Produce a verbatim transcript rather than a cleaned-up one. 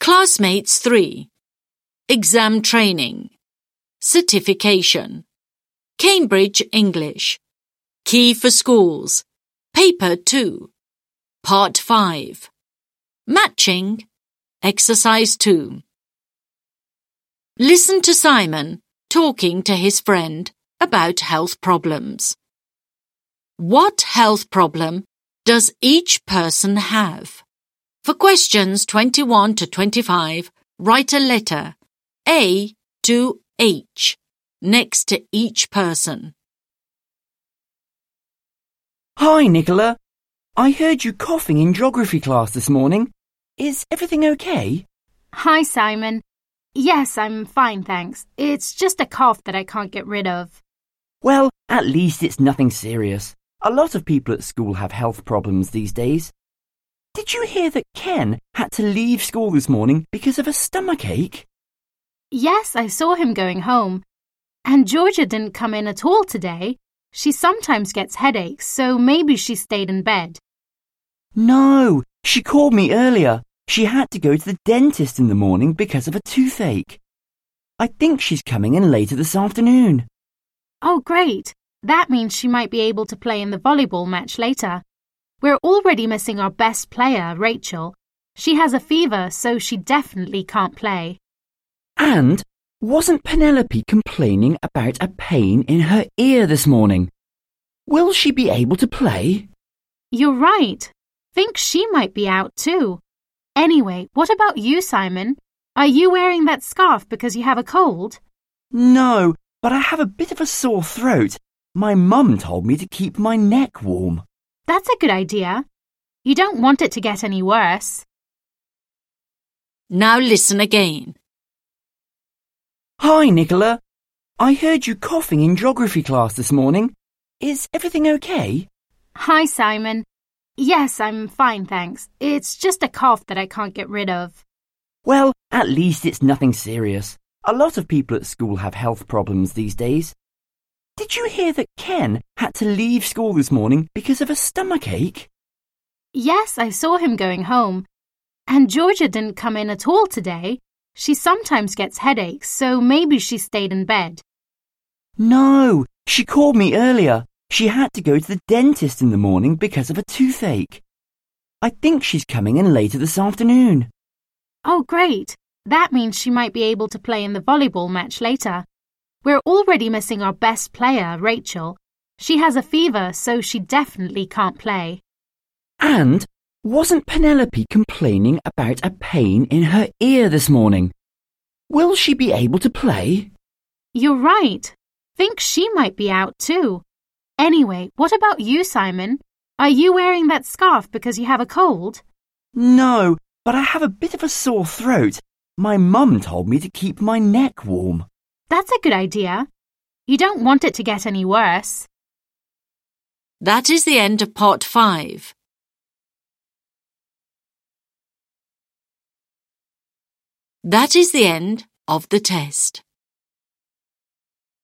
Classmates three. Exam training. Certification. Cambridge English. Key for schools. Paper two. Part five. Matching. Exercise two. Listen to Simon talking to his friend about health problems. What health problem does each person have? For questions twenty-one to twenty-five, write a letter A to H next to each person. Hi, Nicola. I heard you coughing in geography class this morning. Is everything okay? Hi, Simon. Yes, I'm fine, thanks. It's just a cough that I can't get rid of. Well, at least it's nothing serious. A lot of people at school have health problems these days. Did you hear that Ken had to leave school this morning because of a stomachache? Yes, I saw him going home. And Georgia didn't come in at all today. She sometimes gets headaches, so maybe she stayed in bed. No, she called me earlier. She had to go to the dentist in the morning because of a toothache. I think she's coming in later this afternoon. Oh, great. That means she might be able to play in the volleyball match later. We're already missing our best player, Rachel. She has a fever, so she definitely can't play. And wasn't Penelope complaining about a pain in her ear this morning? Will she be able to play? You're right. Think she might be out too. Anyway, what about you, Simon? Are you wearing that scarf because you have a cold? No, but I have a bit of a sore throat. My mum told me to keep my neck warm. That's a good idea. You don't want it to get any worse. Now listen again. Hi, Nicola. I heard you coughing in geography class this morning. Is everything okay? Hi, Simon. Yes, I'm fine, thanks. It's just a cough that I can't get rid of. Well, at least it's nothing serious. A lot of people at school have health problems these days. Did you hear that Ken had to leave school this morning because of a stomachache? Yes, I saw him going home. And Georgia didn't come in at all today. She sometimes gets headaches, so maybe she stayed in bed. No, she called me earlier. She had to go to the dentist in the morning because of a toothache. I think she's coming in later this afternoon. Oh, great. That means she might be able to play in the volleyball match later. We're already missing our best player, Rachel. She has a fever, so she definitely can't play. And wasn't Penelope complaining about a pain in her ear this morning? Will she be able to play? You're right. Think she might be out too. Anyway, what about you, Simon? Are you wearing that scarf because you have a cold? No, but I have a bit of a sore throat. My mum told me to keep my neck warm. That's a good idea. You don't want it to get any worse. That is the end of part five. That is the end of the test.